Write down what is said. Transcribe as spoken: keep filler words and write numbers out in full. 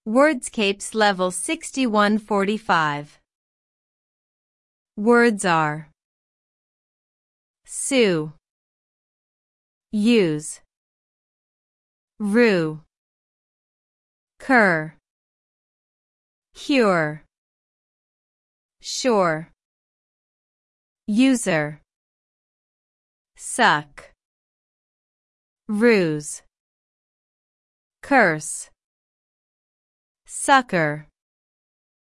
Wordscapes level sixty-one forty-five. Words are sue, use, rue, cur, cure, sure, user, suck, ruse, curse, sucker.